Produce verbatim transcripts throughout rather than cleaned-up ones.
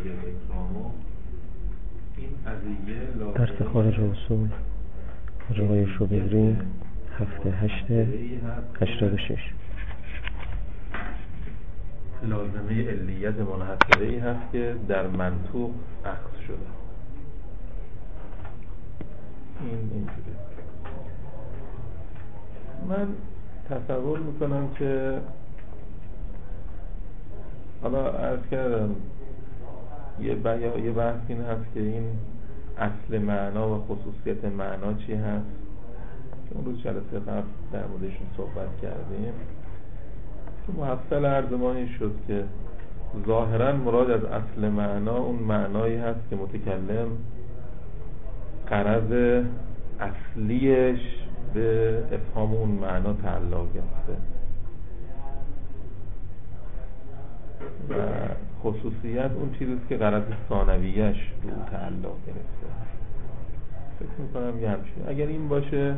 اکرامو این قضیه درس خارج اصول آقای شوبیدری هفته هشته هشتاد و شش. لازمه علیت منحصره ای هست که در منطوق اخذ شده. این اینجوری من تصور میکنم که حالا عرض کردم یه بیا یه بحث این هست که این اصل معنا و خصوصیت معنا چی هست که اون روز جلسه قبل در موردشون صحبت کردیم که محصل عرض ما این شد که ظاهرا مراد از اصل معنا اون معنایی هست که متکلم غرض اصلیش به افهام اون معنا تعلق گرفته و خصوصیت اون چیزیست که غرض ثانویه‌اش به اون تعلق گرفته. فکر میکنم یه همچین اگر این باشه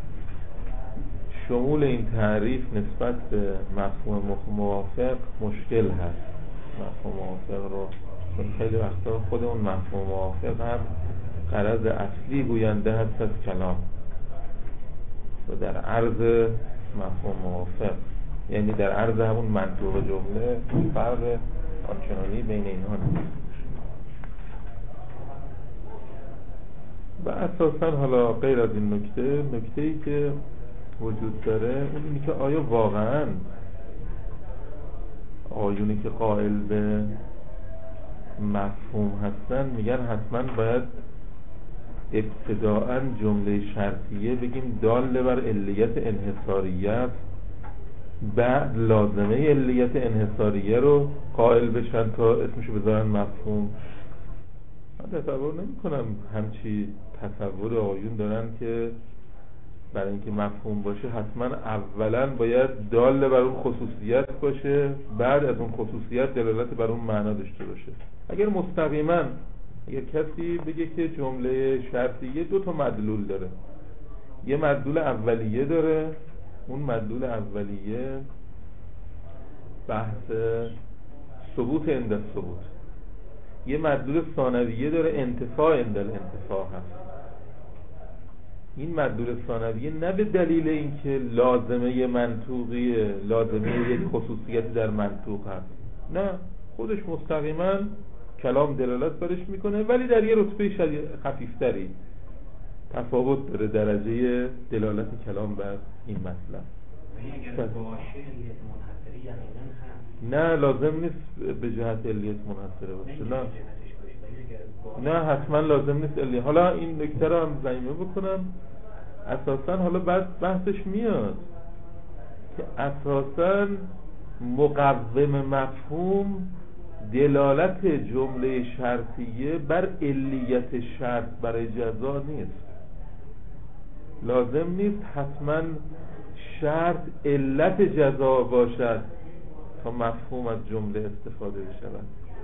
شمول این تعریف نسبت به مفهوم موافق مشکل هست. مفهوم موافق رو خیلی وقتا خود اون مفهوم موافق هم غرض اصلی گوینده هست از کلام و در عرض مفهوم موافق یعنی در عرض همون منطوق جمله فرق آنچنانی بین اینها نیست. و اساسا حالا غیر از این نکته نکته‌ای که وجود داره اون اینه که آیا واقعا آیونی که قائل به مفهوم هستن میگن حتما باید ابتداءً جمله شرطیه بگیم دال بر علیت انحصاریت بعد لازمه علیت انحصاریه رو قائل بشن تا اسمشو بذارن مفهوم. من تصور نمی کنم همچی تصور آیون دارن که برای اینکه مفهوم باشه حتما اولا باید دال بر اون خصوصیت باشه بعد از اون خصوصیت دلالت بر اون معنا داشته باشه. اگر مستقیما اگر کسی بگه که جمله شرطیه دو تا مدلول داره، یه مدلول اولیه داره، اون مدلول اولیه بحث ثبوت عند الثبوت، یه مدلول ثانویه داره انتفاع عند الانتفاع هست. این مدلول ثانویه نه به دلیل اینکه لازمه منطوقیه، لازمه یک خصوصیتی در منطوق هست، نه، خودش مستقیما کلام دلالت برش میکنه ولی در یه رتبه خفیفتری تفاوت داره درجه دلالت کلام بر این مطلب. نه لازم نیست به جهت علیت منحصره باشه، نه نه حتما لازم نیست علیت. حالا این نکته رو هم ضمیمه بکنم اساسا حالا بعد بحثش میاد که اساسا مقوم مفهوم دلالت جمله شرطیه بر علیت شرط برای جزا نیست. لازم نیست حتما شرط علت جزا باشد تا مفهوم از جمله استفاده بشود.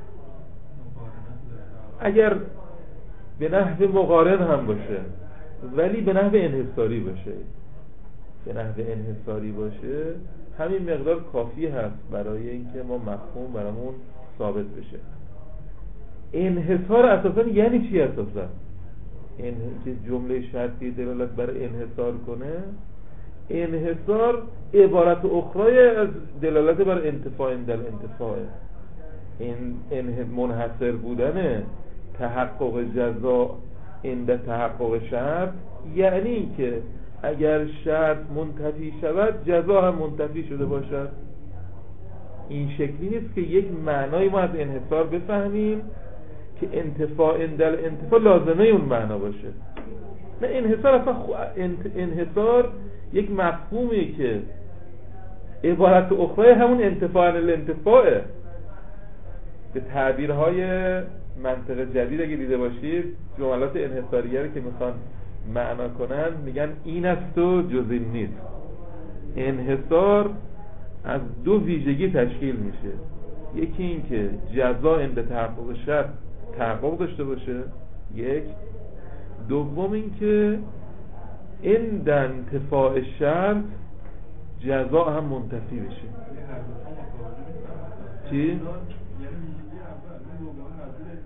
اگر به نحو مقارن هم باشه ولی به نحو انحصاری باشه، به نحو انحصاری باشه همین مقدار کافی هست برای اینکه ما مفهوم برامون ثابت بشه. انحصار اساسا یعنی چی؟ اساسا این که جمله شرطی دلالت بر انحصار کنه، انحصار عبارت اخرى از دلالت بر انتفاع عند الانتفاع. این منحصر بودن تحقق جزا عند تحقق شرط یعنی که اگر شرط منتفی شود جزا هم منتفی شده باشد. این شکلی نیست که یک معنای ما از انحصار بفهمیم که انتفاع عند الانتفاع لازمه اون معنا باشه. نه، انحصار اصلا خو... انحصار یک مفهومی که عبارت اخرى همون انتفاع عند الانتفاعه. به تعبیرهای منطق جدید اگه دیده باشید جملات انحصاریه رو که میخوان معنا کنن میگن این است و جز این نیست. انحصار از دو ویژگی تشکیل میشه، یکی این که جزا عند تحقق شرط تحقق داشته باشه، یک. دوم این که عند انتفاع شرط جزا هم منتفی بشه. چی؟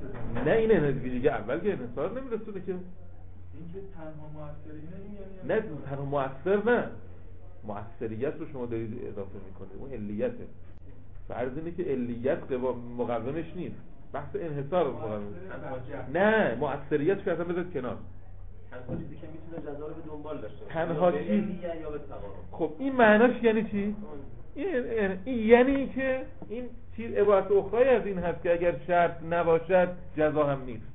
نه این ویژگی اول که انحصار نمیرسونه که این که تنها مؤثر اینه، این یعنی نه تنها مؤثر نه، مؤثریت رو شما دارید اضافه میکنید، اون علیته. فرض اینه که علیت مقومش نیست، بحث انحصار مقوم. نه مؤثریت رو اصلا بذارید کنار. تنها چیزی که میتونه جزا رو به دنبال داشته باشه تنها یا چیز یا به تقارن. خب این معناش یعنی چی؟ این, این یعنی که این چیز عبارت اخرای از این هست که اگر شرط نباشد جزا هم نیست.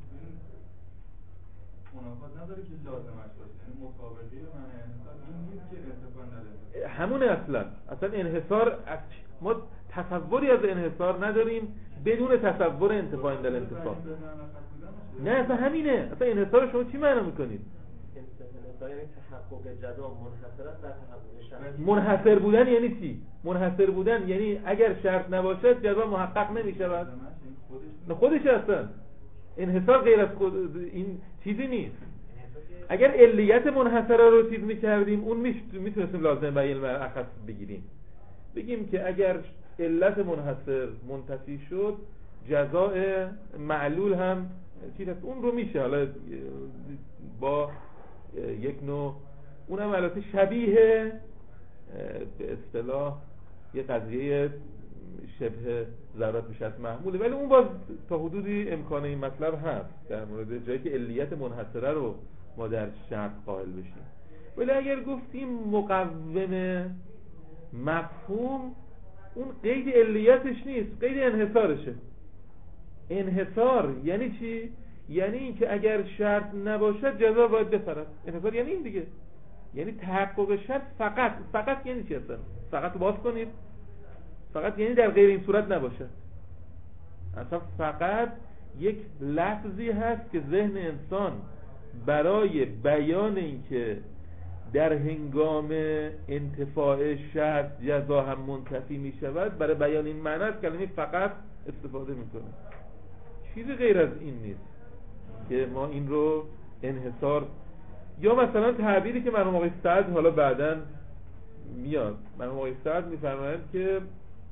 منافات نداره که لازمش باشه، یعنی مطابقی به معنی انحصار این نیست که انتفاع نداره. همونه اصلا اصلا انحصار ما تصوری از انحصار نداریم بدون تصور انتفاع اندل انتفاع. نه اصلا همینه، اصلا انحصار شما چی معنی میکنید؟ انحصار یعنی تحقق جزا منحصر است در تحقق شرط. منحصر بودن یعنی چی؟ منحصر بودن یعنی اگر شرط نباشد جزا محقق نمیشود. نه خودش اصلا انحصار غیر از خود این چیزی نیست. اگر علیت منحصره رو چیز میکردیم اون میتونستیم لازم و علم اخص بگیریم، بگیم که اگر علت منحصر منتفی شد جزاء معلول هم چیز هست، اون رو میشه حالا با یک نوع اونم البته شبیه به اصطلاح یه قضیه شبه ضرورت میشه از محموله، ولی اون باز تا حدودی امکان این مطلب هست در مورد جایی که علیت منحصره رو ما در شرط قائل بشیم. ولی اگر گفتیم مقوم مفهوم اون قید علیتش نیست، قید انحصارشه. انحصار یعنی چی؟ یعنی این که اگر شرط نباشد جزا باید بسرد. انحصار یعنی این دیگه، یعنی تحقق شرط فقط. فقط یعنی چی اصلا؟ فقط باز کنید، فقط یعنی در غیر این صورت نباشه. اصلا فقط یک لفظی هست که ذهن انسان برای بیان این که در هنگام انتفاع شرط جزا هم منتفی می شود، برای بیان این معنی از کلمه فقط استفاده می کنه. چیزی غیر از این نیست که ما این رو انحصار، یا مثلا تعبیری که مرحوم آقای سعد حالا بعداً میاد، مرحوم آقای سعد می‌فرمایند که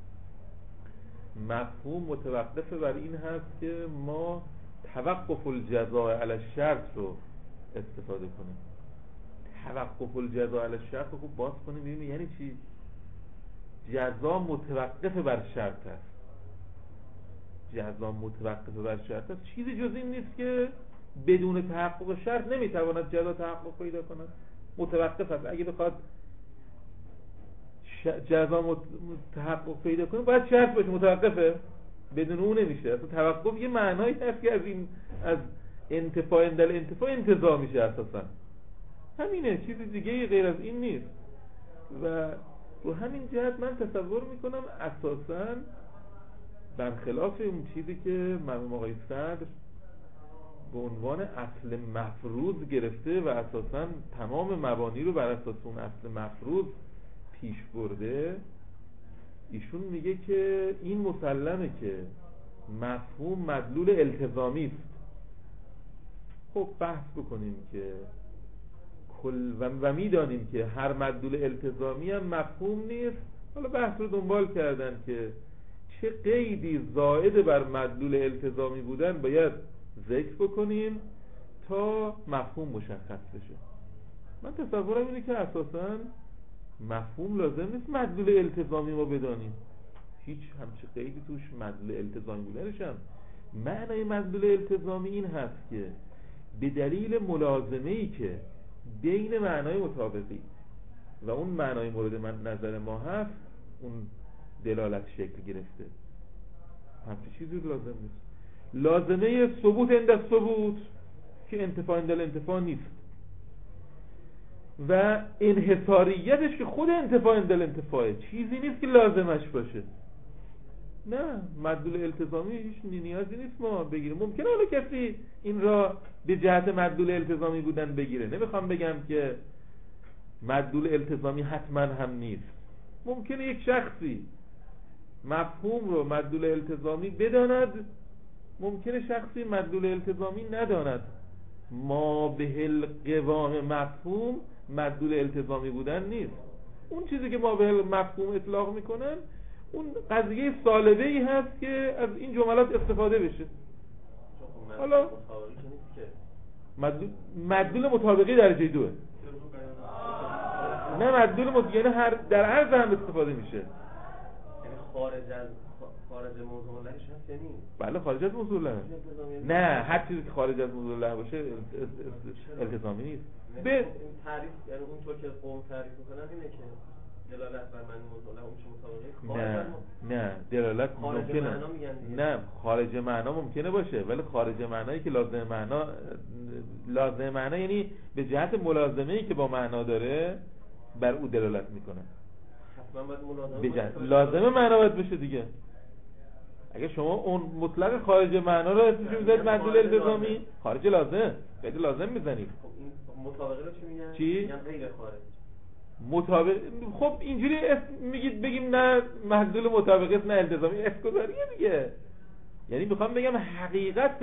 مفهوم متوقف بر این هست که ما توقف الجزاء علی الشرط رو استفاده کنیم. توقف الجزاء علی الشرط رو خوب باز کنیم ببینیم یعنی چی. جزا متوقف بر شرط است، جزا متوقف بر شرط است، چیزی جز این نیست که بدون تحقق شرط نمیتواند جزا تحقق پیدا کند. متوقف است. اگه بخواد جزا تحقق پیدا کنه باید شرط باشه، متوقفه، بدون اون نمیشه. اصلا توقف یه معنایی هست که از این از انتفاع اندل انتفاع انتزاع میشه اساسا. همینه، چیزی دیگه غیر از این نیست. و رو همین جهت من تصور میکنم اساسا برخلاف اون چیزی که مرحوم آقای صدر به عنوان اصل مفروض گرفته و اساسا تمام مبانی رو بر اساس اون اصل مفروض پیش برده، ایشون میگه که این مسلمه که مفهوم مدلول التزامی است. خب بحث بکنیم که کل و میدانیم که هر مدلول التزامی هم مفهوم نیست. حالا بحث رو دنبال کردن که چه قیدی زائد بر مدلول التزامی بودن باید ذکر بکنیم تا مفهوم مشخص بشه. من تصورم اینه که اساساً مفهوم لازم نیست مدلول التزامی ما بدانیم، هیچ همچه قیدی توش مدلول التزامی بودنش هم. معنای مدلول التزامی این هست که به دلیل ملازمه‌ای که بین معنای مطابقی و اون معنای مورد من نظر ما هست اون دلالت شکل گرفته. همچه چیزی لازم نیست. لازمه ثبوت اند ثبوت که انتفاع اندل انتفاع نیست و انحصاریتش که خود انتفاع اندل انتفاعه، چیزی نیست که لازمش باشه. نه، مدلول التزامی هیچ نیازی نیست ما بگیریم. ممکنه حالا کسی این را به جهت مدلول التزامی بودن بگیره، نمیخوام بگم که مدلول التزامی حتما هم نیست. ممکنه یک شخصی مفهوم رو مدلول التزامی بداند، ممکنه شخصی مدلول التزامی نداند. ما به القوام مفهوم مدلول التزامی بودن نیست. اون چیزی که ما به مفهوم اطلاق میکنن اون قضیه سالبه ای هست که از این جملات استفاده بشه. چون حالا مطابقی که نیست که مدلول مدلول مطابقی درجه دوه، نه مدلول مط... یعنی هر در هر هم استفاده میشه. یعنی خارج از خارج موضوع لهش هست یا نیست؟ بله خارج از موضوع له. نه هر چیزی که خارج از موضوع له باشه التزامی نیست. به این تعریف یعنی اونطور که قوم تعریف میکنن اینه که دلالت بر معنی موضوع له اون چه مطابقی نه نه دلالت ممکنه نه خارج معنا ممکنه باشه، ولی خارج معنایی که لازم معنا لازم معنا یعنی به جهت ملازمه‌ای که با معنا داره بر او دلالت میکنه. حتما باید ملازمه به جهت لازمه معنا باید بشه دیگه. اگه شما اون مطلق خارج معنا رو اسمش میذارید مدلول التزامی، خارج لازم قید لازم میزنید. خب این مطابقه رو چی میگن؟ چی؟ میگن غیر خارج. مطابق خب اینجوری اسم میگید بگیم نه مدلول مطابقه است نه التزامی، اسکوزاریه دیگه. یعنی میخوام بگم حقیقت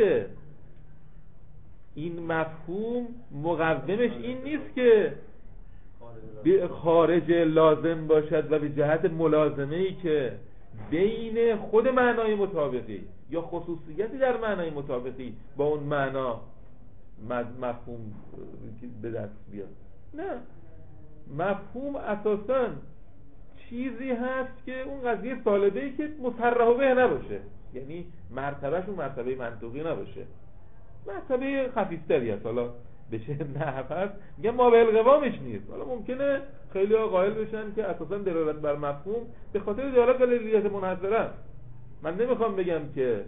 این مفهوم مقومش این نیست که به خارج لازم باشد و به جهت ملازمه‌ای که بین خود معنای مطابقی یا خصوصیتی در معنای مطابقی با اون معنا مفهوم به دست بیاد. نه، مفهوم اساساً چیزی هست که اون قضیه سالبه‌ای که مصرح به نباشه، یعنی مرتبهش اون مرتبه منطقی نباشه، مرتبه خفیفتری هست. حالا به چه نحو هست میگم ما به القوامش نیست. حالا ممکنه خیلی ها قائل بشن که اساساً دلالت بر مفهوم به خاطر دلالت بر علیت منحصره است. من نمیخوام بگم که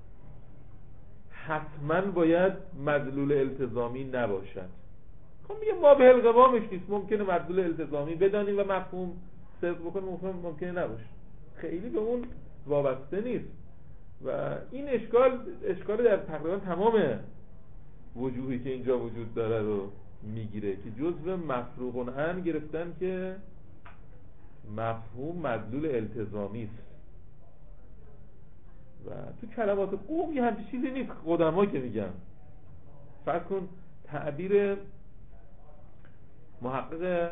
حتما باید مدلول التزامی نباشد، خب میگم ما به القوامش نیست، ممکنه مدلول التزامی بدانیم و مفهوم صدق بکنه، مفهوم ممکنه نباشه، خیلی به اون وابسته نیست. و این اشکال اشکال در تقریبا تمام وجوهی که اینجا وجود داره رو میگیره که جزء مفروغ عن گرفتن که مفهوم مدلول التزامی است. و تو کلمات قوم یه همچین چیزی نیست. قدما که میگن فرض کن تعبیر محقق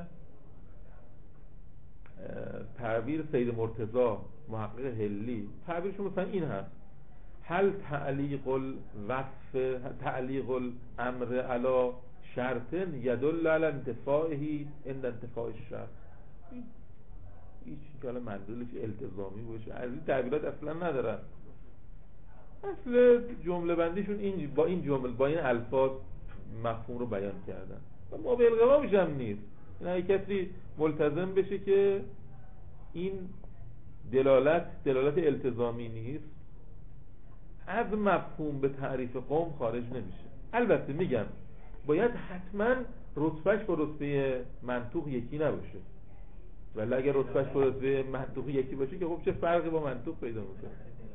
تعبیر سید مرتضی محقق هلی تعبیرشون مثلا این هست: هل تعلیق الوصف تعلیق الامر علی شرط یدل علی انتفاعه عند انتفاع الشرط. هیچ که حالا مدلولش التزامی باشه از این تعبیرات اصلا ندارن. اصل جمله بندیشون این با این جمله با این الفاظ مفهوم رو بیان کردن و ما به القوامش هم نیست. این اگه کسی ملتزم بشه که این دلالت دلالت التزامی نیست، از مفهوم به تعریف قوم خارج نمیشه. البته میگم باید حتما رتبهش با رتبه منطوق یکی نباشه، ولی اگر رتبهش با رتبه منطوق یکی باشه که خب چه فرقی با منطوق پیدا میکنه؟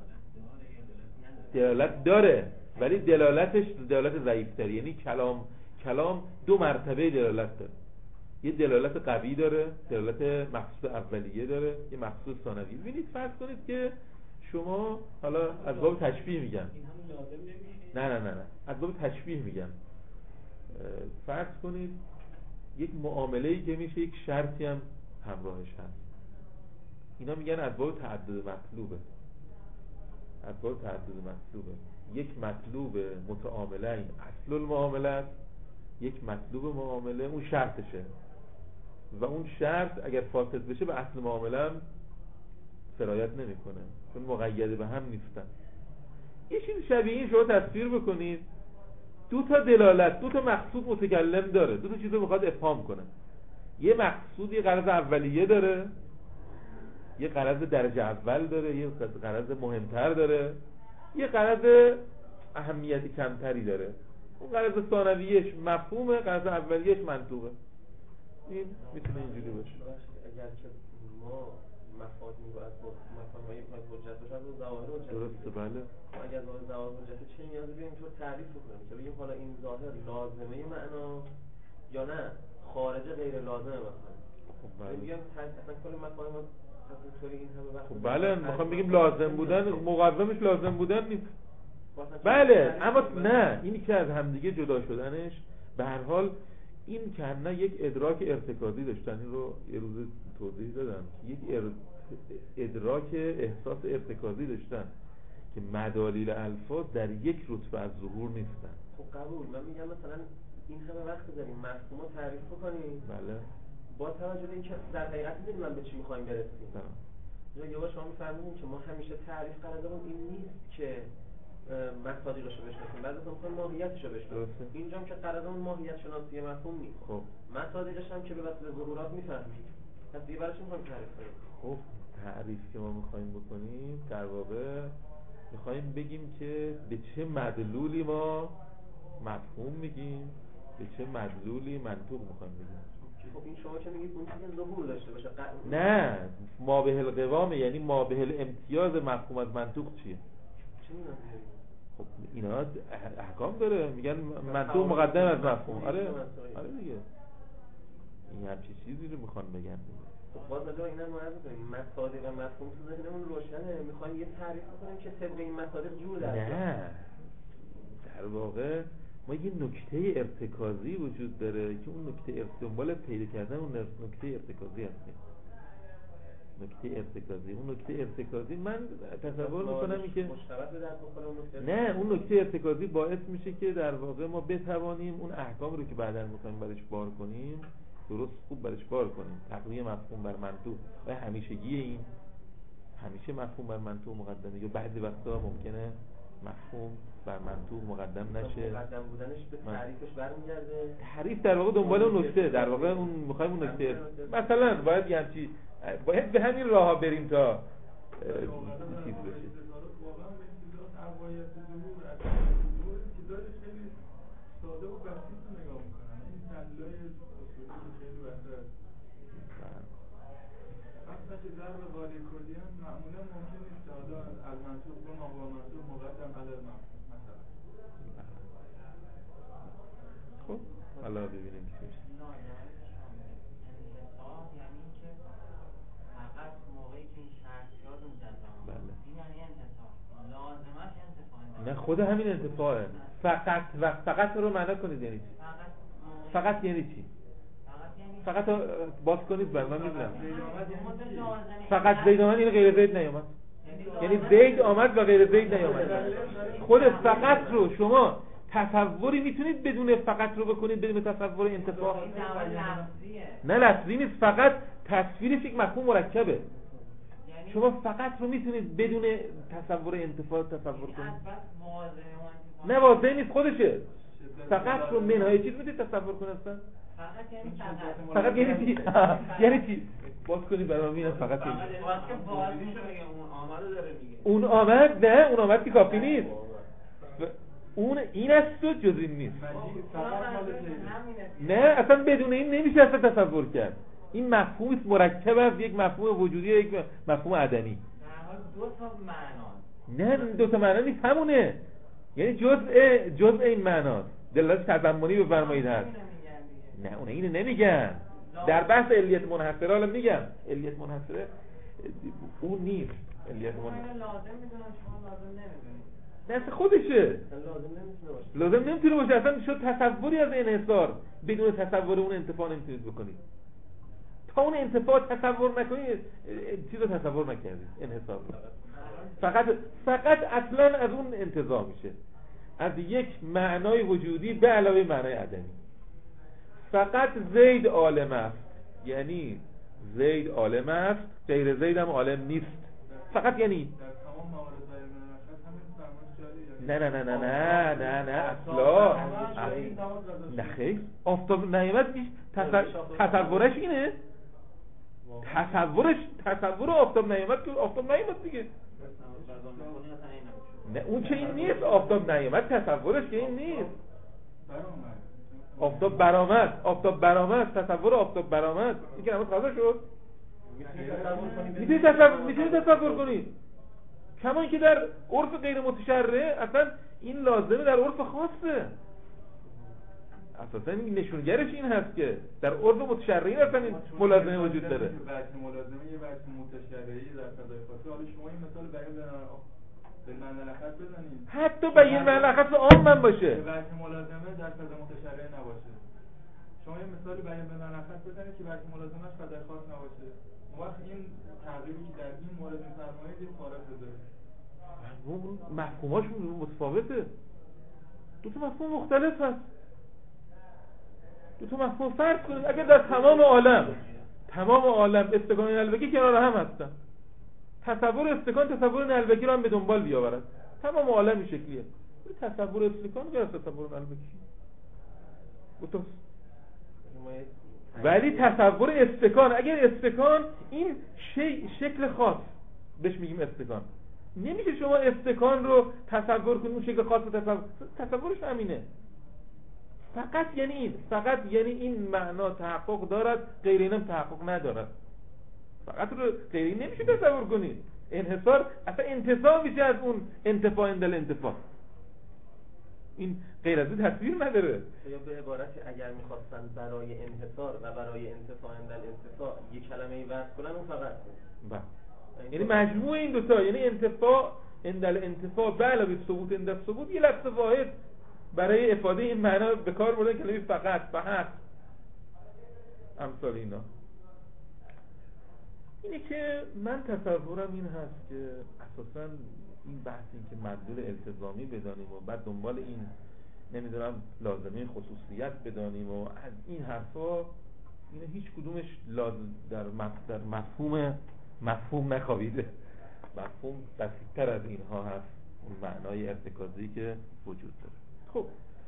دلالت داره ولی دلالتش دلالت ضعیف‌تری، یعنی کلام کلام دو مرتبه دلالت داره. یه دلالت قوی داره، دلالت مخصوص اولیه داره، یه مخصوص ثانویه. ببینید فرض کنید که شما حالا از باب تشبیه میگم، نه نه نه نه از باب تشبیه میگم، فرض کنید یک معامله‌ای که میشه یک شرطی هم همراهش هست. اینا میگن از باب تعدد مطلوبه. از باب تعدد مطلوبه یک مطلوب متعامله این اصل المعامله است، یک مطلوب معامله اون شرطشه و اون شرط اگر فاسد بشه به اصل معامله هم سرایت نمیکنه چون مقید به هم نیستن. یه چیز شبیه این شما تصویر بکنید، دو تا دلالت، دو تا مقصود متکلم داره، دو تا چیز رو میخواد افهام کنه. یه مقصود یه غرض اولیه داره، یه غرض درجه اول داره، یه غرض مهمتر داره، یه غرض اهمیت کمتری داره. اون غرض ثانویه‌اش مفهومه، غرض اولیه‌اش منطوقه. این میتونه اینجوری باشه. اگر که ما مفاهیم رو از مفاهیم های حجت باشه از ظواهر حجت درسته بله. اگر از ظواهر حجت چه نیازی به اینطور تعریف کنیم که بگیم حالا این ظاهر لازمه معنا یا نه خارج غیر لازمه مثلا. خب بله. میگم اصلا کل مفاهیم خب بله میخوام بگیم لازم بودن مقومش لازم بودن نیست. بله اما نه اینی که از همدیگه جدا شدنش به هر حال این که نه یک ادراک ارتکازی داشتن، این رو یه روز توضیح دادم، یک ادراک احساس ارتکازی داشتن که مدالیل الفاظ در یک رتبه از ظهور نیستن. خب قبول، من میگم مثلا این همه وقت داریم مفهوم رو تعریف کنیم، بله، با توجه به اینکه در حقیقت میدونیم من به چی میخوایم برسیم. یا یه بار شما میفرمایید که ما همیشه تعریف قرارمون این نیست که مصادیقش رو بشناسیم، بعد مثلا میخوایم ماهیتش رو بشناسیم. اینجام که قرارمون ماهیت شناسی مفهوم نیست. خب مصادیقش هم که به واسطه ظهورات میفهمیم. پس دیگه برای چی میخوایم تعریف کنیم؟ خب تعریف که ما میخوایم بکنیم در واقع میخوایم بگیم که به چه مدلولی ما مفهوم میگیم، به چه مدلولی منطوق میخوایم بگیم. خب این شما که میگید اون چیزی ظهور داشته باشه ق... نه، ما به القوام یعنی ما به الامتیاز مفهوم از منطوق چیه؟ چی میگن؟ خب اینا احکام داره، میگن منطوق مقدم از مفهوم. آره آره دیگه، این همچین چیزی رو میخوان بگن. خب باز راجع به اینا ما عرض کنیم مصادیق مفهوم تو ذهنمون روشنه، میخوایم یه تعریف بکنیم که طبق این مصادیق جور در نه، در واقع ما یه نکته ارتکازی وجود داره که اون نکته دنبال پیدا کردن اون نکته ارتکازی هستیم. نکته ارتکازی، اون نکته ارتکازی من تصور میکنم این که نه، اون نکته ارتکازی باعث میشه که در واقع ما بتوانیم اون احکام رو که بعداً میخوایم برش بار کنیم درست خوب برش بار کنیم. تقویه مفهوم بر منطوق و همیشگی این همیشه مفهوم بر منطوق مقدمه، یا بعضی وقتا ممکنه مفهوم بر منطوق مقدم نشه. مقدم بودنش به تعریفش برمیگرده. تعریف در واقع دنبال اون نکته، در واقع اون میخوایم اون نکته مثلا باید یه همچی باید به همین راه ها بریم تا چیز بشه. ساده و بسیط رو نگاه میکنن، این تحلیل‌های اصولی خیلی بهتر اصلا که ضرب قالی کلی هم معمولا ممکن نیست که حالا از منطوق به مقام منطوق مقدم علی المفهوم مثلا. خب حالا ببینیم چی میشه. انحصار یعنی که فقط موقعی که این شرطیات رو جزا بله این یعنی انحصار، لازمش انتفاع نه، خود همین انتفاعه. فقط و فقط رو معنا کنید یعنی چی؟ فقط یعنی چی؟ فقط باز کنید برای من میدونم. فقط زید آمد این غیر زید نیامد، یعنی زید آمد و غیر زید نیامد. خود فقط رو شما تصوری میتونید بدون فقط رو بکنید بدون تصور انتفاع؟ نه لفظی نیست، فقط تصویرش یک مفهوم مرکبه. شما فقط رو میتونید بدون تصور انتفاع تصور کنید. نه واضح نیست خودشه. فقط رو منهای چیز میتونید تصور کنید اصلا؟ فقط یعنی فقط. فقط یعنی چی؟ یعنی چی؟ باز کنید برام میاد فقط یعنی چی؟ اون آمد داره میگه. اون آمد نه، اون آمد که کافی نیست. اون این است و جز این نیست. نه اصلا بدون این نمیشه اصلا تصور کرد. این مفهوم مرکب از یک مفهوم وجودی یک مفهوم عدمی. دو تا معنا. نه دو تا معنا نیست، همونه. یعنی جزء جزء این معناست. دلالت تضمنی بفرمایید هست. نه اون اینو نمیگن. در بحث علیت منحصره حالا میگم علیت منحصره اون نیست. علیت منحصره لازم میدونم شما لازم نمیدونید. نه خودشه. لازم نمیتونه باشه. لازم نمیتونه باشه، اصلا شد تصوری از انحصار بدون تصور اون انتفاع نمیتونید بکنید. تا اون انتفاع تصور نکنید چیزو تصور نکردید انحصار رو. فقط فقط اصلا از اون انتزاع میشه از یک معنای وجودی به علاوه معنای عدمی. فقط زید عالم است یعنی زید عالم است، غیر زید هم عالم نیست. فقط یعنی نه نه نه نه نه نه نه اصلا نه خیلی آفتاب نیامد میش تصورش اینه، تصورش تصور آفتاب نیامد که آفتاب نیامد دیگه. نه اون که این نیست، آفتاب نیامد تصورش که این نیست. آفتاب برآمد، آفتاب برآمد، تصور آفتاب برآمد این که نماز قضا شد. میتونید تصور میتونید تصور کنید، کما اینکه در عرف غیر متشرع اصلا این لازمه، در عرف خاصه اساسا این نشونگرش این هست که در عرف متشرعی اصلا این ملازمه وجود داره. بحث ملازمه یه بحث متشرعی در فضای خاصه. حالا شما این مثال بیان به معنی لخص بزنید، حتی بیان معنی لخص عام من باشه، بحث ملازمه در فضای متشرعی نباشه. شما یه مثال بیان به معنی لخص بزنید که بحث ملازمه‌اش فضای خاص نباشه. اون وقت این تغییری که در این مورد می‌فرمایید یه خارج داره. مفهوماشون متفاوته، دو تا مفهوم مختلف هست. دو تا مفهوم فرض کنید اگر در تمام عالم تمام عالم استکان نلبکی کنار هم هستن، تصور استکان تصور نلبکی رو هم به دنبال بیاورد، تمام عالم این شکلیه. تصور استکان غیر از تصور نلبکی بوتوس. ولی تصور استکان، اگر استکان این شی شکل خاص بهش میگیم استکان، نمیشه شما استکان رو تصور کنید اون شکل خاص رو تصور، تصورش همینه. فقط یعنی این، فقط یعنی این معنا تحقق دارد، غیر اینم تحقق ندارد. فقط رو غیر این نمیشه تصور کنید. انحصار اصلا انتصاب میشه از اون انتفاع اندل انتفاع، این غیر از این تصویر نداره. یا به عبارتی اگر میخواستن برای انحصار و برای انتفاع اندل انتفاع یک کلمه ای وصف کنن اون فقط بله، یعنی مجموع این دوتا، یعنی انتفاع اندل انتفاع به علاوه ثبوت اندل ثبوت، یه لفظ واحد برای افاده این معنا به کار بردن کلمه فقط، فقط امثال اینا. اینه که من تصورم این هست که اساساً این بحثی که مدلول التزامی بدانیم و بعد دنبال این نمیدونم لازمه خصوصیت بدانیم و از این حرفا، اینه هیچ کدومش لازم در مفهوم مفهوم مفهوم نخوابیده. مفهوم بسیط‌تر از اینها هست، اون معنای ارتکازی که وجود داره. خب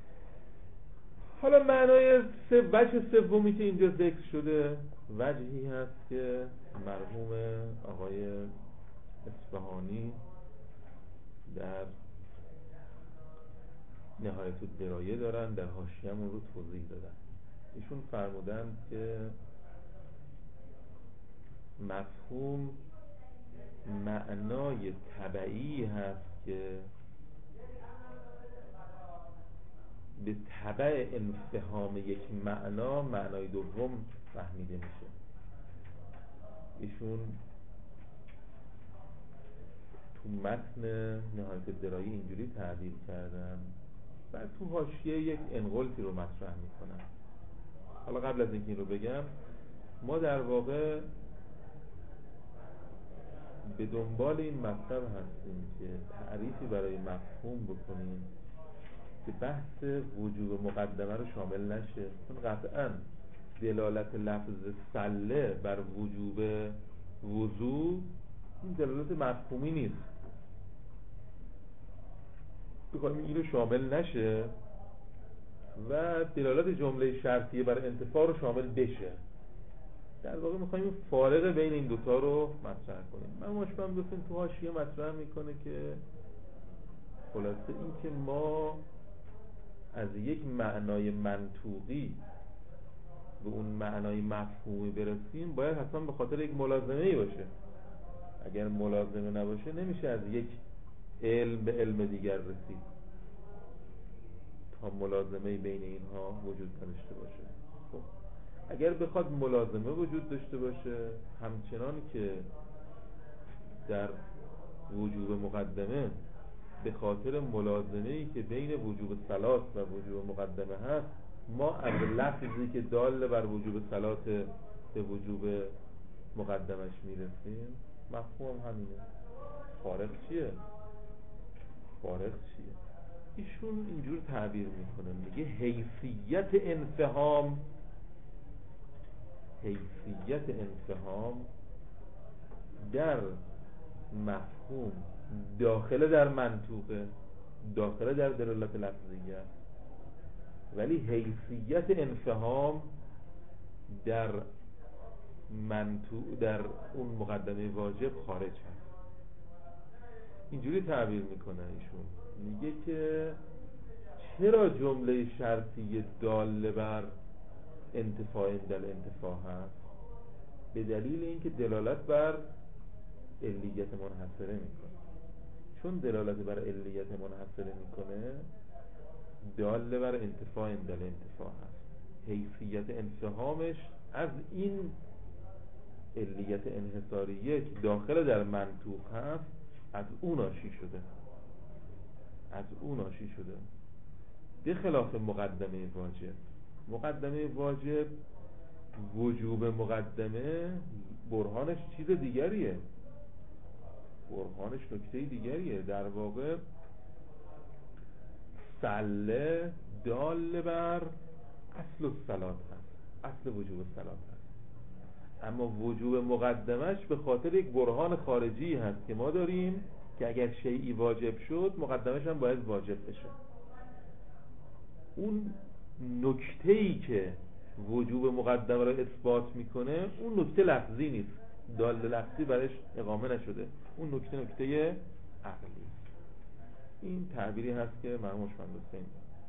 حالا معنای سه وجه سومی که اینجا ذکر شده، وجهی هست که مرحوم آقای اصفهانی در نهایت الدرایه دارن، در حاشیه‌مون رو توضیح دادن. ایشون فرمودن که مفهوم معنای تبعی هست که به تبع انفهام یک معنا معنای دوم فهمیده میشه. ایشون تو متن نهایت الدرایه اینجوری تعبیر کردن، بعد تو حاشیه یک انقلتی رو مطرح میکنن. حالا قبل از اینکه این رو بگم، ما در واقع به دنبال این مطلب هستیم که تعریفی برای مفهوم بکنیم که بحث وجوب مقدمه رو شامل نشه، چون قطعاً دلالت لفظ سله بر وجوب وضو این دلالت مفهومی نیست. بخوایم این رو شامل نشه و دلالت جمله شرطیه بر انتفاع رو شامل بشه، در واقع میخوایم فارق بین این دوتا رو مطرح کنیم. من مشبهم دوستیم تو حاشیه مطرح میکنه که خلاصه این که ما از یک معنای منطوقی به اون معنای مفهومی برسیم باید حتما به خاطر یک ملازمه‌ای باشه. اگر ملازمه نباشه نمیشه از یک علم به علم دیگر رسید تا ملازمه‌ای بین اینها وجود داشته باشه. خب اگر بخواد ملازمه وجود داشته باشه، همچنان که در وجوب مقدمه به خاطر ملازمه‌ای که بین وجوب صلات و وجوب مقدمه هست، ما از لفظی که دال بر وجوب صلات به وجوب مقدمش میرسیم، مفهوم همینه. فارق چیه؟ فارق چیه؟ ایشون اینجور تعبیر میکنه، میگه حیثیت انفهام حیثیت انفهام در مفهوم داخل در منطوقه، داخل در دلالت لفظیه، ولی حیثیت انفهام در منطوق در اون مقدمه واجب خارج هست. اینجوری تعبیر میکنه ایشون، میگه که چرا جمله شرطی دال بر انتفاع اندل انتفاع هست؟ به دلیل اینکه دلالت بر علیت منحصره میکنه. چون دلالت بر علیت منحصره میکنه، دال بر انتفاع اندل انتفاع هست. حیثیت انفهامش از این علیت انحصاریه که داخل در منطوق هست، از اون ناشی شده از اون ناشی شده به خلاف مقدمه واجب. مقدمه واجب وجوب مقدمه برهانش چیز دیگریه. برهانش نکته دیگریه. در واقع سله دال بر اصل الصلات هست، اصل وجوب الصلات هست، اما وجوب مقدمش به خاطر یک برهان خارجی هست که ما داریم که اگر شیئی واجب شد مقدمش هم باید واجب بشه. اون نکته‌ای که وجوب مقدمه رو اثبات میکنه اون نکته لفظی نیست، دال لفظی برش اقامه نشده، اون نکته نکته عقلی. این تعبیری هست که مرحوم حسین حسین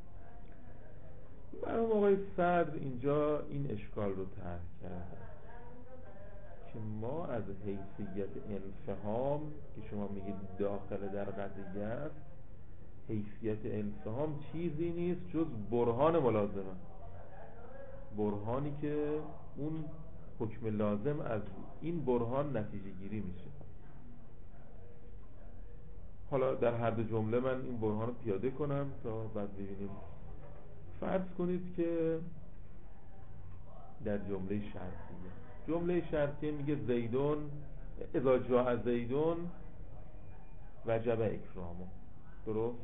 مرحوم آقای صدر اینجا این اشکال رو طرح کرده که ما از حیثیت انفهام که شما میگید داخل در قضیه است، حیثیت انفهام چیزی نیست جز برهان ملازمه، برهانی که اون حکم لازم از این برهان نتیجه گیری میشه. حالا در هر دو جمله من این برهان رو پیاده کنم تا بعد ببینیم. فرض کنید که در جمله شرطیه، جمله شرطیه میگه زیدون اذا جاء زیدون وجب اکرامه، درست؟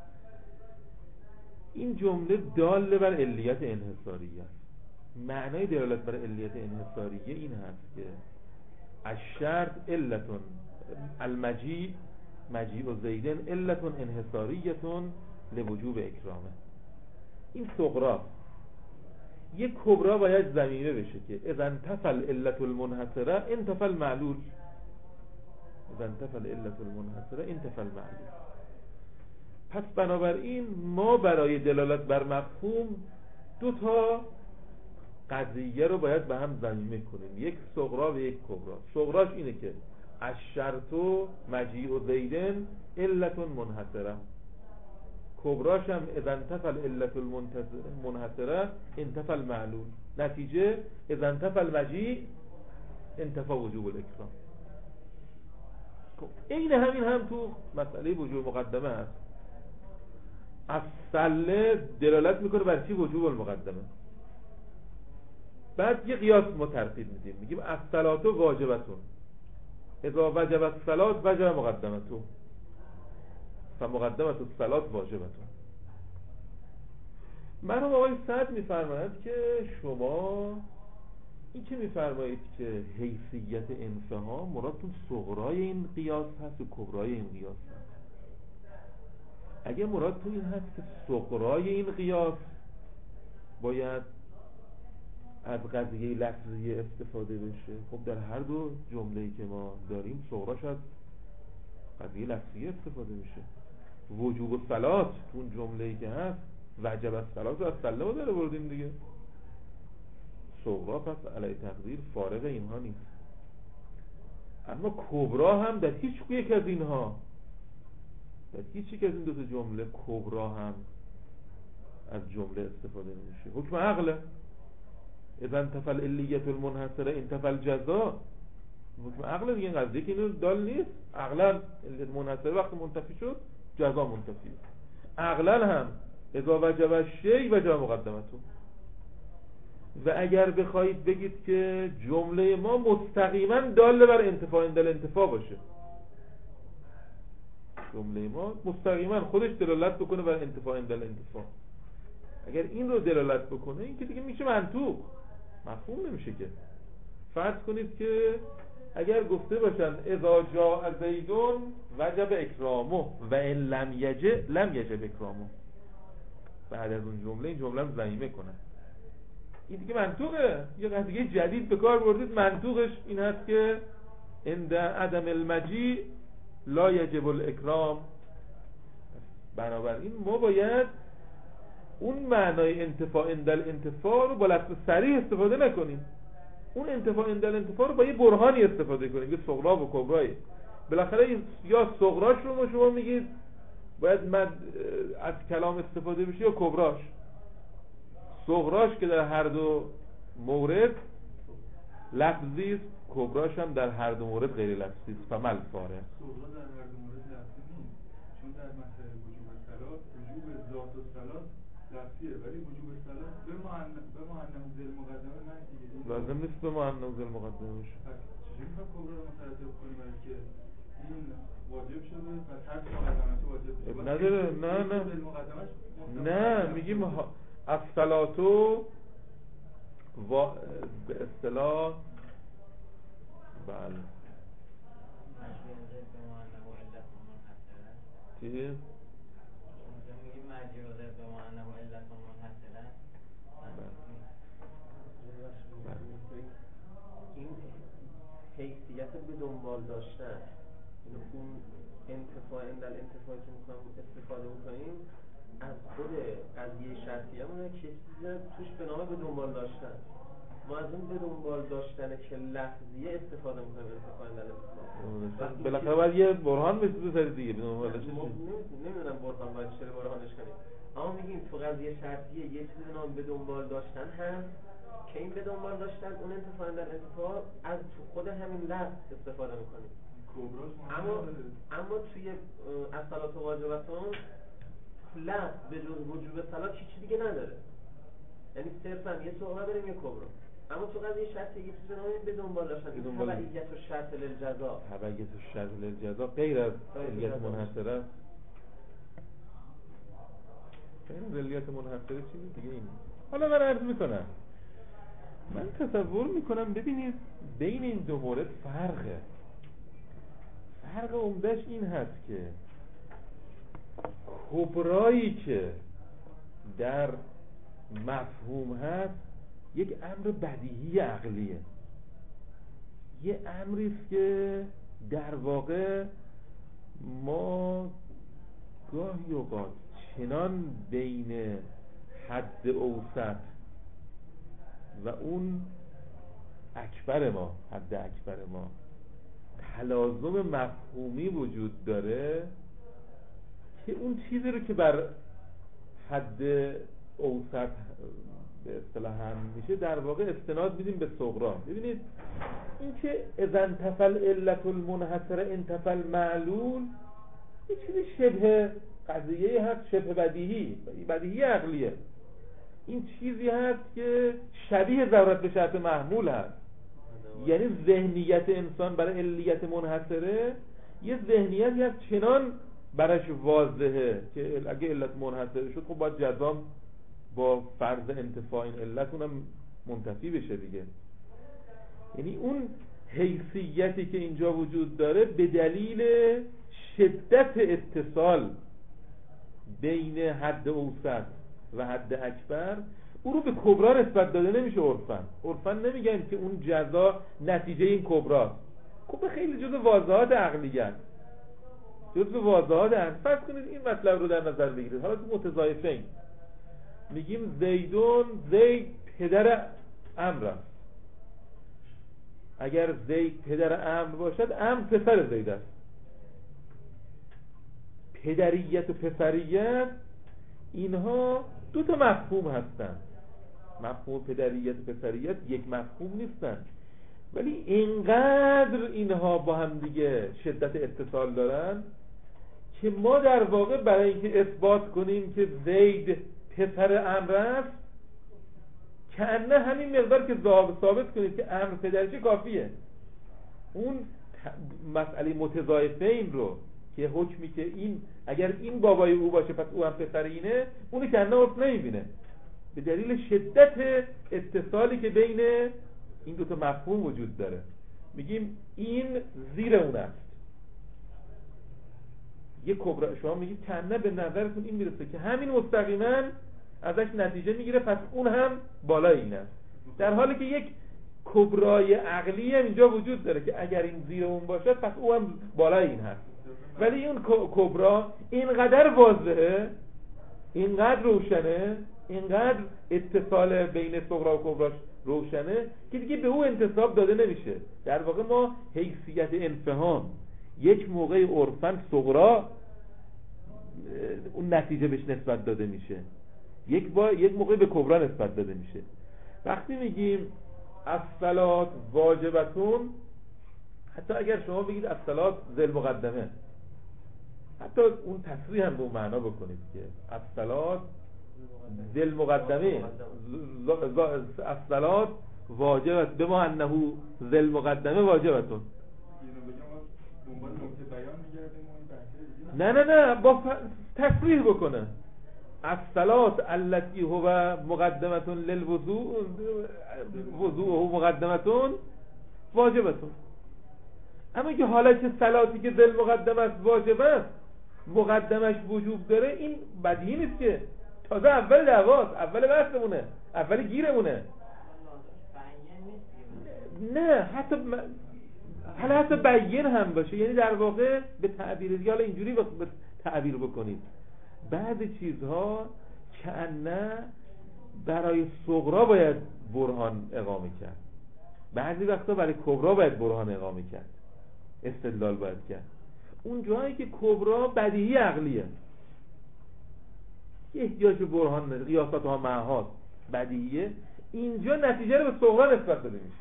این جمله دال بر علیت انحصاریه است. معنای دلالت بر علیت انحصاریه این هست که الشرط علتون المجیع مجیع و زیدن علتون انحصاریتون لوجوب اکرامه. این صغرا، یک کبرا باید ضمیمه بشه که اذا انتفى العلة المنحصره انتفى المعلول، اذا انتفى العلة المنحصره انتفى المعلول. پس بنابراین ما برای دلالت بر مفهوم دو تا قضیه رو باید به هم ضمیمه کنیم، یک صغرا و یک کبرا. صغراش اینه که الشرط مجیع و زیدن علة منحصره، کبراش هم اذا انتفى العلة المنحصره انتفى المعلول، نتیجه اذا انتفى المجیع انتفى وجوب الاکرام. این همین هم تو مسئله وجوب مقدمه هست. اصله دلالت میکنه بر چی؟ وجوب المقدمه. بعد یه قیاس ما ترتیب میدیم، میگیم الصلاة واجبتون اذا وجب الصلاة وجب مقدمتون فمقدمت الصلاة واجبتون. مرحوم آقای سعد میفرماید که شما این که میفرمایید که حیثیت انفهام مرادتون صغرای این قیاس هست و کبرای این قیاس هست. اگه مرادتون این هست که صغرای این قیاس باید از قضیه لفظی استفاده بشه، خب در هر دو جمله‌ای که ما داریم صغراش از قضیه لفظی استفاده میشه. وجوب الصلاة تو اون جمله‌ای که هست وجب الصلاة رو از سلمو داره بردیم دیگه، صغرا پس علی تقدیر فارغ اینها نیست. اما کبرا هم در هیچ یک از اینها، در هیچ یک از این دو تا جمله کبرا هم از جمله استفاده نمیشه. حکم عقله اذا انتفى العلیة المنحصره انتفى الجزاء، حکم عقل دیگه، قضیه که اینو دال نیست. عقلا منحصره وقتی منتفی شد جزا منتفی، عقلا هم اذا وجب الشیء وجب مقدمته. و اگر بخواید بگید که جمله ما مستقیما دال بر انتفاع اندل انتفاع باشه، جمله ما مستقیما خودش دلالت بکنه بر انتفاع اندل انتفاع، اگر این رو دلالت بکنه این که دیگه میشه منطوق، مفهوم نمیشه که. فرض کنید که اگر گفته باشن اذا جاء زیدون وجب اکرامه و ان لم یجئ لم یجب اکرامه، بعد از اون جمله این جمله رو ضمیمه کنن، این دیگه منطوقه. یه قضیه جدید به کار بردید، منطوقش این هست که عند عدم المجیء لا یجب الاکرام. بنابراین ما باید اون معنای انتفاع اندل انتفاع رو با لفظ صریح استفاده نکنیم، اون انتفاع اندل انتفاع رو با یه برهانی استفاده کنیم، یه صغرا و کبرایی. بالاخره یا صغراش رو شما میگید باید مد از کلام استفاده بشه یا کبراش. صغراش که در هر دو مورد لفظی است، کبراش هم در هر دو مورد غیر لفظی است. فمل فاره صغرا در هر دو مورد لفظی نیست، چون در مسئله وجوب صلات وجوب ذات الصلات لفظیه، ولی وجوب صلات به معنی به معنی ذل مقدمه منفیه، لازم نیست به معنی ذل مقدمه باشه. چجوری میخواد کبرا رو مترتب کنیم برای که این واجب شده و ترک مقدماتی واجب شده نداره. نه نه نه میگیم الصلاتو و به اصطلاح بله چی؟ میگیم مجازه به معنی و علت منحصره. این حیثیت به دنبال داشتن، این اون انتفاع اندل انتفاعی که میخوایم استفاده بکنیم از خود قضیه شرطیه همونه که چیزی توش به نام به دنبال داشتن. ما از اون به دنبال داشتن که لفظیه استفاده میکنیم انتفاع اندل انتفاع. بالاخره باید یه برهان بسید دیگه به دنبال داشتن. نمیدونم برهان باید چرا برهانش کنیم، اما میگیم تو قضیه شرطیه یه چیزی به نام به دنبال داشتن هست که این به دنبال داشتن اون انتفاع در انتفاع از تو خود همین لفظ استفاده میکنیم. اما اما توی الصلات و واجبتون لفظ به جز وجوب صلات هیچ دیگه نداره، یعنی صرفا یه صغرا بریم یه کبرا. اما تو قضیه شرطیه یه چیزی به نام به دنبال داشتن تبعیت و شرط للجزا. تبعیت و شرط للجزا غیر از علیت منحصره. این علیت منحصره چیزی دیگه این. حالا من عرض میکنم، من تصور میکنم ببینید بین این دو مورد فرقه. فرق عمده‌اش این هست که کبرایی که در مفهوم هست یک امر بدیهی عقلیه، یه امریست که در واقع ما گاهی اوقات چنان بین حد اوسط و اون اکبر ما، حد اکبر ما، تلازم مفهومی وجود داره که اون چیزی رو که بر حد اوسط به اصطلاح هم میشه در واقع استناد میدیم به صغرا. ببینید این که اذا انتفل علت المنحصره انتفل معلول یه چیزی شبه قضیه هست، شبه بدیهی، بدیهی عقلیه. این چیزی هست که شبیه ضرورت به شرط محمول هست، یعنی ذهنیت انسان برای علیت منحصره یه ذهنیتی هست چنان برش واضحه که اگه علت منحصره شد خب باید جزام با فرض انتفاع این علت اونم منتفی بشه دیگه. یعنی اون حیثیتی که اینجا وجود داره به دلیل شدت اتصال بین حد اوسط و حد اکبر او رو به کبرا نسبت داده نمیشه. عرفاً عرفاً نمیگن که اون جزا نتیجه این کبراست. کبرا خیلی جزء واضحات عقلیه است، جزء واضحات عقل. فرض کنید این مطلب رو در نظر بگیرید، حالا تو متضایفین میگیم زیدون، زید پدر امر است. اگر زید پدر امر باشد امر پسر زید است. پدریت و پسریت اینها دو تا مفهوم هستن. مفهوم پدریت و پسریت یک مفهوم نیستن، ولی اینقدر اینها با هم دیگه شدت اتصال دارن که ما در واقع برای اینکه اثبات کنیم که زید پسر امر است کأنه همین مقدار که ثابت کنید که امر پدرشه کافیه. اون مسئله متضایفین رو که حکمی که این اگر این بابای او باشه پس او هم پسر اینه، اونی که عرف نمیبینه به دلیل شدت اتصالی که بین این دوتا مفهوم وجود داره. میگیم این زیر اون است. یه کبرا شما میگید کنه به نظرتون این میرسه که همین مستقیما ازش نتیجه میگیره پس اون هم بالای این است، در حالی که یک کبرای عقلی هم اینجا وجود داره که اگر این زیر اون باشد پس او هم بالای این هست. ولی اون کبرا اینقدر واضحه، اینقدر روشنه، اینقدر اتصال بین صغرا و کبراش روشنه که دیگه به او انتساب داده نمیشه. در واقع ما حیثیت انفهام یک موقع عرفاً صغرا اون نتیجه بهش نسبت داده میشه، یک با یک موقع به کبرا نسبت داده میشه. وقتی میگیم الصلات واجبتون، حتی اگر شما بگید الصلات ذل مقدمه، حتی اون تصریح هم به اون معنا بکنید که الصلات ذل مقدمه، الصلات واجبت بما انه ذل مقدمه واجبتون. دنبال نکته بیان میگردیم و این بحث نه نه نه با ف... تصریح بکنه الصلاة التي هو مقدمة للوضوء وضوءه مقدمة واجبتون. اما که حالا که صلاتی که دل مقدم است واجب است مقدمش وجوب داره، این بدیهی نیست که تازه اول دعواست، اول بحثمونه، اول گیرمونه. نه حتی م... حالا حتی بیان هم باشه، یعنی در واقع به تعبیر دیگه حالا اینجوری به تعبیر بکنید بعضی چیزها کأنه برای صغرا باید برهان اقامه کرد، بعضی وقتا برای کبرا باید برهان اقامه کرد، استدلال باید کرد. اون جایی که کبرا بدیهی عقلیه احتیاج به برهان نداره، قیاسات ها معهاست بدیهیه، اینجا نتیجه رو به صغرا نسبت داده میشه.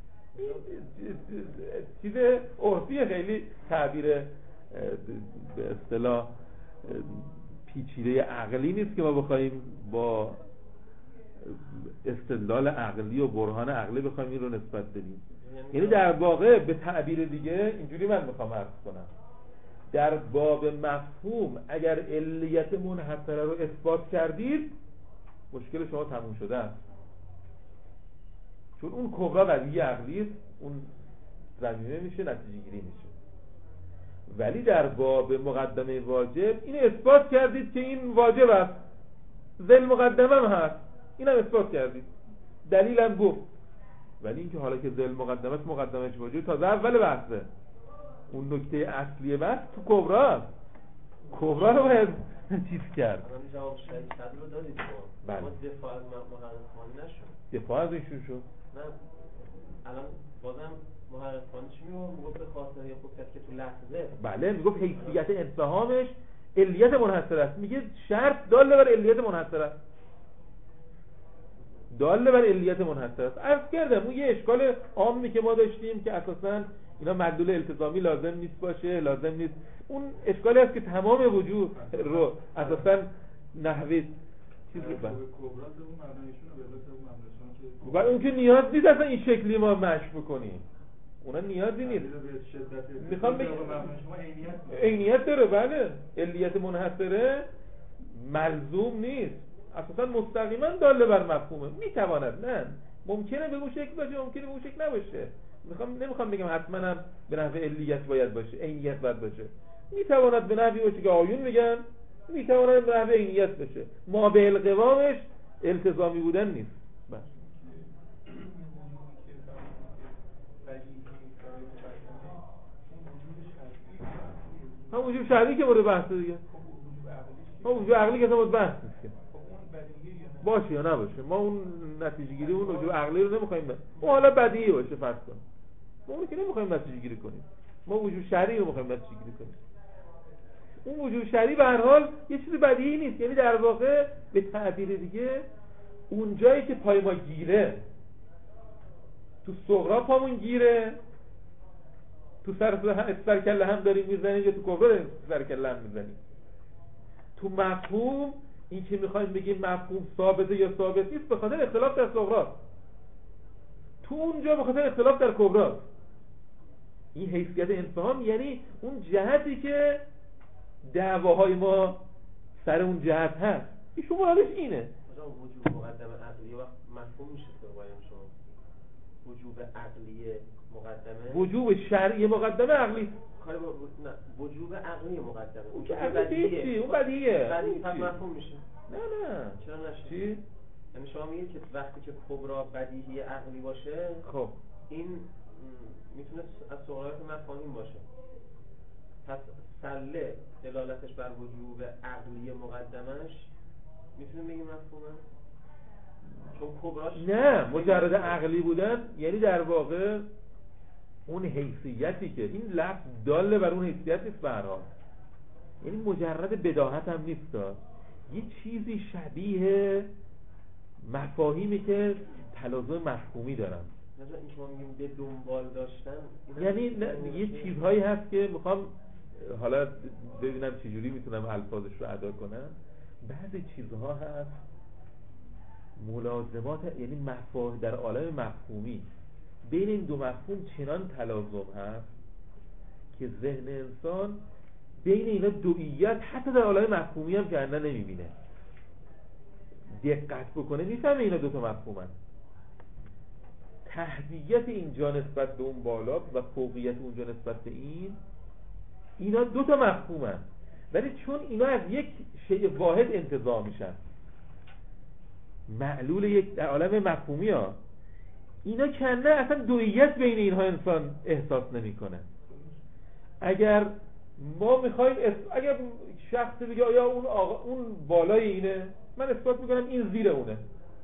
چیز عرفیه، خیلی تعبیر به اصطلاح پیچیده عقلی نیست که ما بخوایم با استدلال عقلی و برهان عقلی بخوایم این رو نسبت بدیم. یعنی در واقع به تعبیر دیگه اینجوری من میخوام عرض کنم، در باب مفهوم اگر علیت منحصره رو اثبات کردید مشکل شما تموم شده است، چون اون کبرا بدیهی عقلی است، اون زمینه میشه، نتیجه گیری میشه. ولی در باب مقدمه واجب این اثبات کردید که این واجب است، ذل مقدمه هم هست، این هم اثبات کردید، دلیل هم گفت. ولی اینکه حالا که ذل مقدمه است مقدمش واجب تازه اول بحثه، اون نکته اصلی بحث تو کبرا است، کبرا رو باید چیز کرد. الان جواب شهید صدر رو دادید شما. بله. ما دفاع از محقق خانی نشد. دفاع از ایشون شد. نه الان بازم محقق خانی چی میگه؟ میگه به خاطر خوبیت که تو لحظه بله میگفت حیثیت انسهامش علیت منحصر است، میگه شرط داله بر علیت منحصر است، داله بر علیت منحصر است. عرض کردم اون یه اشکال عامی که ما داشتیم که اساساً اینا مدلول التزامی لازم نیست باشه، لازم نیست، اون اشکالی است که تمام وجود رو اساساً نحوی چیزی بود. کبرا تو اون معنیشون رو به واسه اون معنیشون که و اون که نیاز نیست اصلا این شکلی ما مشق بکنیم، اونا نیازی نیست. میخوام بگم عینیت داره، بله علیت منحصره ملزوم نیست، اساسا مستقیما داله بر مفهومه، میتواند، نه ممکنه به اون شکل باشه، ممکنه به اون شکل نباشه. میخوام نمیخوام بگم حتما هم به نحو علیت باید باشه، عینیت باید باشه، میتواند به نحوی باشه که آیون میگن، میتواند به نحو عینیت باشه، ما به القوامش التزامی بودن نیست. بله هم وجود شرعی که مورد بحث دیگه، ما وجود عقلی که مورد بحث نیست که باشه یا نباشه، ما اون نتیجه گیری اون وجود عقلی رو نمیخوایم، ما حالا بدیهی باشه فرض کن، ما اون که نمیخوایم نتیجه گیری کنیم، ما وجود شرعی رو میخوایم نتیجه گیری کنیم. اون وجود شرعی به هر حال یه چیز بدیهی نیست، یعنی در واقع به تعبیر دیگه اون جایی که پای ما گیره، تو صغرا پامون گیره، تو سر سر کله هم داریم میزنیم یا تو کبرا داریم سر کله هم میزنیم. تو مفهوم این که میخوایم بگیم مفهوم ثابته یا ثابت نیست به خاطر اختلاف در صغرا، تو اونجا به خاطر اختلاف در کبرا. این حیثیت انفهام یعنی اون جهتی که دعواهای ما سر اون جهت هست، این شما مرادش اینه. مثلا وجوب مقدمه عقلی وقت مفهوم میشه که باید شما وجوب عقلی مقدمه، وجوب شرعی مقدمه عقلی کاری با نه وجوب عقلی مقدمه اون که عقلی چی؟ اون بدیهیه، بدیهی پس مفهوم میشه. نه نه چرا نشه؟ چی؟ یعنی شما میگید که وقتی که کبرا بدیهی عقلی باشه، خب این میتونه از صغرات مفاهیم باشه، پس سله دلالتش بر وجوب عقلی مقدمش میتونه بگیم مفهومه، چون کبراش نه مجرد عقلی بودن یعنی در واقع اون حیثیتی که این لفظ داله بر اون حیثیت نیست به هر حال، یعنی مجرد بداهت هم نیست، یه چیزی شبیه مفاهیمی که تلازم مفهومی دارن. مثلا این که ما میگیم به دنبال داشتن یعنی یه چیزهایی هست که میخوام حالا ببینم چجوری میتونم الفاظش رو ادا کنم. بعضی چیزها هست ملازمات، یعنی مفاهیم در عالم مفهومی بین این دو مفهوم چنان تلازم هست که ذهن انسان بین اینا دوئیت حتی در عالم مفهومی هم که اصلا نمیبینه. دقت بکنه میفهمه اینا دوتا مفهومن. تهدیت اینجا نسبت به اون بالا و فوقیت اونجا نسبت به این، اینا دوتا مفهومن، ولی چون اینا از یک شیء واحد انتزاع میشن، معلول یک در عالم مفهومی ها، اینا کنه اصلا دوئیت بین اینها انسان احساس نمیکنه. اگر ما میخوایم اس... اگر شخص بگه یا اون آقا اون بالای اینه، من اثبات میکنم این زیر اونه،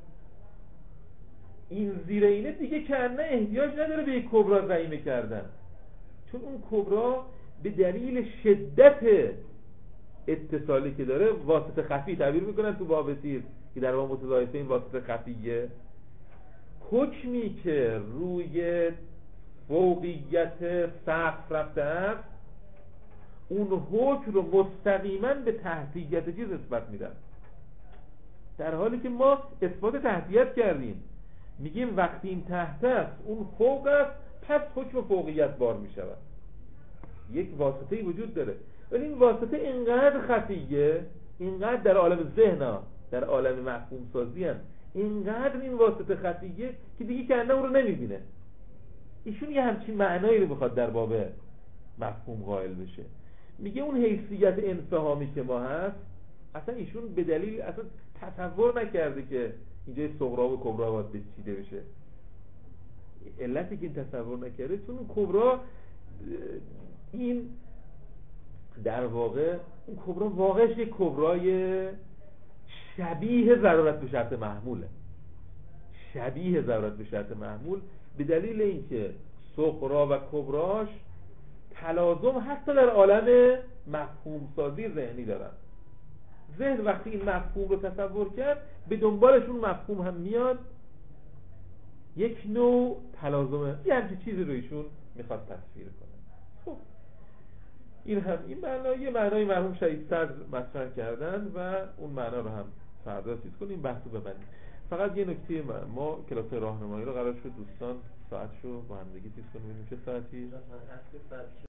این زیر اینه، دیگه کنه احتیاج نداره به یک کبرا ضعیمه کردن، چون اون کبرا به دلیل شدت اتصالی که داره واسطه خفی تعبیر میکنن تو باب تیر که در واقع متضاعفه این واسطه خفیه. حکمی که روی فوقیت سقف رفته است، اون حکم رو مستقیما به تحتیت چیز نسبت میدن، در حالی که ما اثبات تحتیت کردیم، میگیم وقتی این تحت است اون فوق است، پس حکم فوقیت بار میشود. یک واسطه‌ای وجود داره، ولی این واسطه اینقدر خفیه، اینقدر در عالم ذهن، در عالم مفهوم سازی هست، اینقدر این واسطه خفیه که دیگه کنده اون رو نمیبینه. ایشون یه همچین معنایی رو میخواد در باب مفهوم قائل بشه. میگه اون حیثیت انفهامی که ما هست، اصلا ایشون به دلیل اصلا تصور نکرده که اینجا صغرا و کبرا باید بچیده بشه. علتی که این تصور نکرده چون اون کبرا، این در واقع اون کبرا واقعش یک کبرای شبیه ضرورت به شرط محموله، شبیه ضرورت به شرط محمول، به دلیل اینکه صغرا و کبراش تلازم حتی در عالم مفهوم سازی ذهنی دارن. ذهن وقتی این مفهوم رو تصور کرد، به دنبالشون مفهوم هم میاد، یک نوع تلازمه، یه همچین چیزی رو ایشون میخواد تصویر کنه. خب این هم این معنا، یه معنای مرحوم شهید صدر مطرح کردن و اون معنا رو هم فردا چیز کنیم، بحثو ببندیم. فقط یه نکته، ما کلاس راهنمایی رو قرار شد دوستان ساعتشو با هم دیگه چیز کنیم، ببینیم چه ساعتی